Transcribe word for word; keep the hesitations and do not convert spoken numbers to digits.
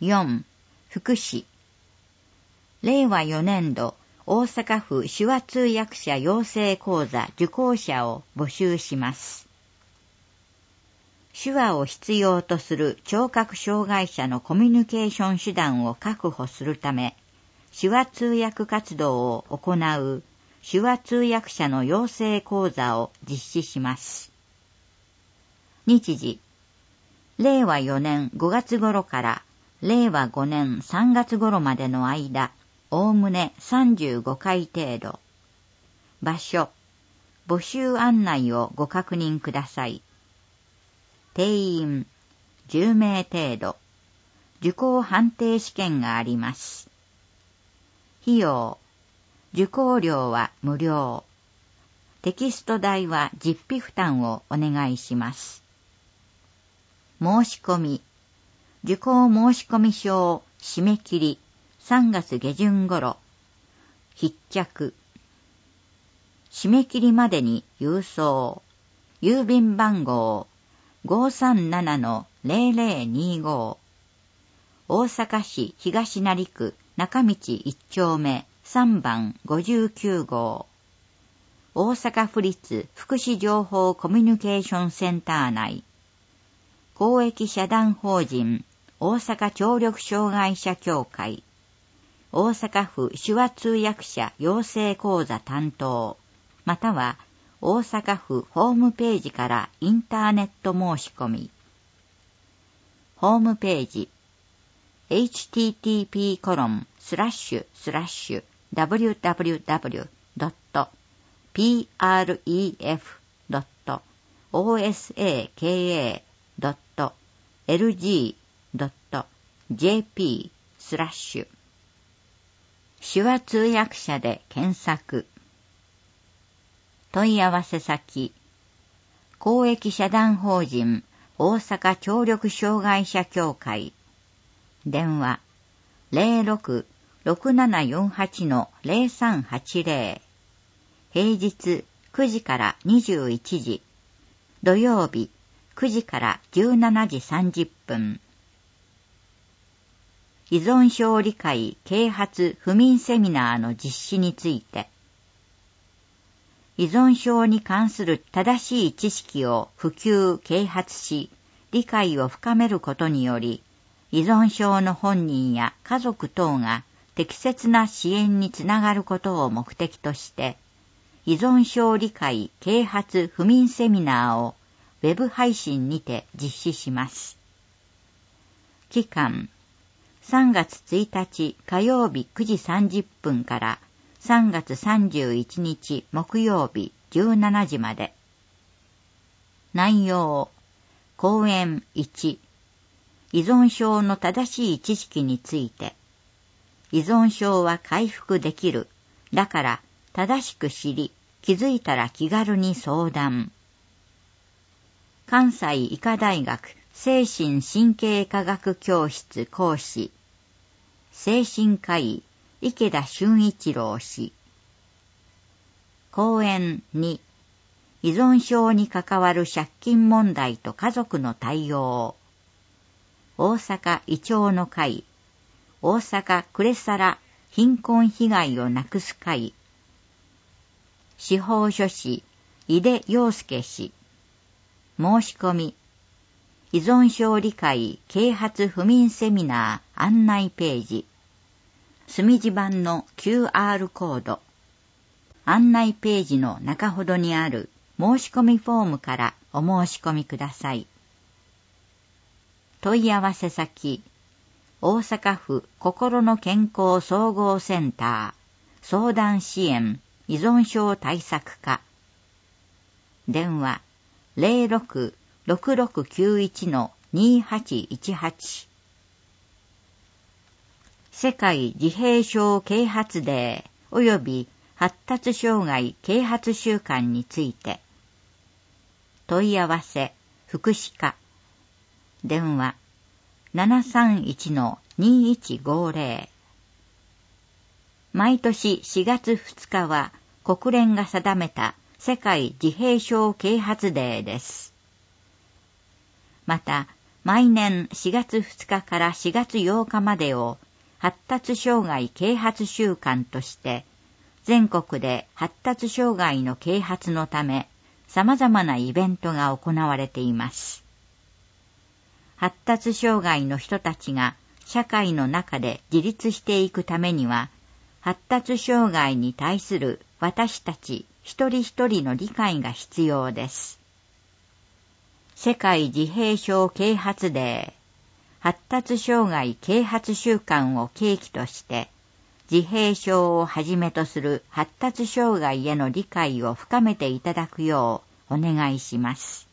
よん、福祉。れいわよねんど大阪府手話通訳者養成講座受講者を募集します。手話を必要とする聴覚障害者のコミュニケーション手段を確保するため、手話通訳活動を行う手話通訳者の養成講座を実施します。日時、れいわよねんごがつ頃かられいわごねんさんがつ頃までの間、おおむねさんじゅうごかい程度。場所、募集案内をご確認ください。定員、じゅうめい程度。受講判定試験があります。費用、受講料は無料。テキスト代は実費負担をお願いします。申し込み、受講申込書締め切りさんがつげじゅん頃、必着。締め切りまでに郵送、郵便番号 ごーさんななのぜろぜろにご、大阪市東成区中道いっちょうめさんばんごじゅうきゅうごう、大阪府立福祉情報コミュニケーションセンター内、公益社団法人大阪聴力障害者協会、大阪府手話通訳者養成講座担当、または大阪府ホームページからインターネット申し込み。ホームページ エイチティーティーピーコロンスラッシュスラッシュダブリュダブリュダブリュドットピーアールイーエフドットオーエスエーケーエードットエルジードットジェーピースラッシュ手話通訳者で検索。問い合わせ先、公益社団法人大阪聴力障害者協会、電話 ゼロろく ろくななよんはち のゼロさんはちゼロ、平日くじからにじゅういちじ、土曜日くじからじゅうしちじさんじゅっぷん。依存症理解啓発不眠セミナーの実施について、依存症に関する正しい知識を普及・啓発し、理解を深めることにより、依存症の本人や家族等が適切な支援につながることを目的として、依存症理解・啓発不眠セミナーをウェブ配信にて実施します。期間、さんがつついたち火曜日くじさんじゅっぷんからさんがつさんじゅういちにち木曜日じゅうしちじまで。内容、講演いち、依存症の正しい知識について。依存症は回復できる。だから正しく知り、気づいたら気軽に相談。関西医科大学精神神経科学教室講師、精神科医池田俊一郎氏。講演に、依存症に関わる借金問題と家族の対応。大阪医長の会、大阪クレサラ貧困被害をなくす会。司法書士井出陽介氏。申し込み、依存症理解啓発不眠セミナー案内ページ。墨字版の キューアール コード。案内ページの中ほどにある申し込みフォームからお申し込みください。問い合わせ先、大阪府心の健康総合センター、相談支援依存症対策課。電話ゼロろく ろくろくきゅういち のにはちいちはち。世界自閉症啓発デー及び発達障害啓発週間について。問い合わせ、福祉課。電話ななさんいちのにいちごゼロ。毎年しがつふつかは国連が定めた世界自閉症啓発デーです。また、 毎年しがつふつかからしがつようかまでを発達障害啓発週間として、全国で発達障害の啓発のため、様々なイベントが行われています。発達障害の人たちが社会の中で自立していくためには、発達障害に対する私たち一人一人の理解が必要です。世界自閉症啓発デー、発達障害啓発週間を契機として、自閉症をはじめとする発達障害への理解を深めていただくようお願いします。